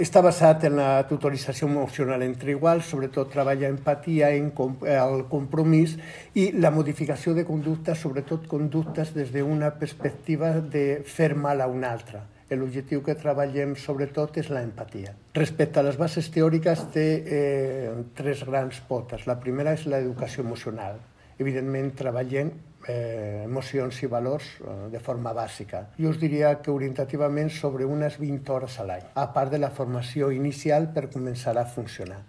Està basat en la tutorització emocional entre iguals, sobretot treballa empatia, el compromís i la modificació de conductes, sobretot conductes des d'una perspectiva de fer mal a un altre. L'objectiu que treballem sobretot és l'empatia. Respecte a les bases teòriques té tres grans potes. La primera és l'educació emocional. Evidentment treballem emocions i valors de forma bàsica. Jo us diria que orientativament sobre unes 20 hores a l'any, a part de la formació inicial per començar a funcionar.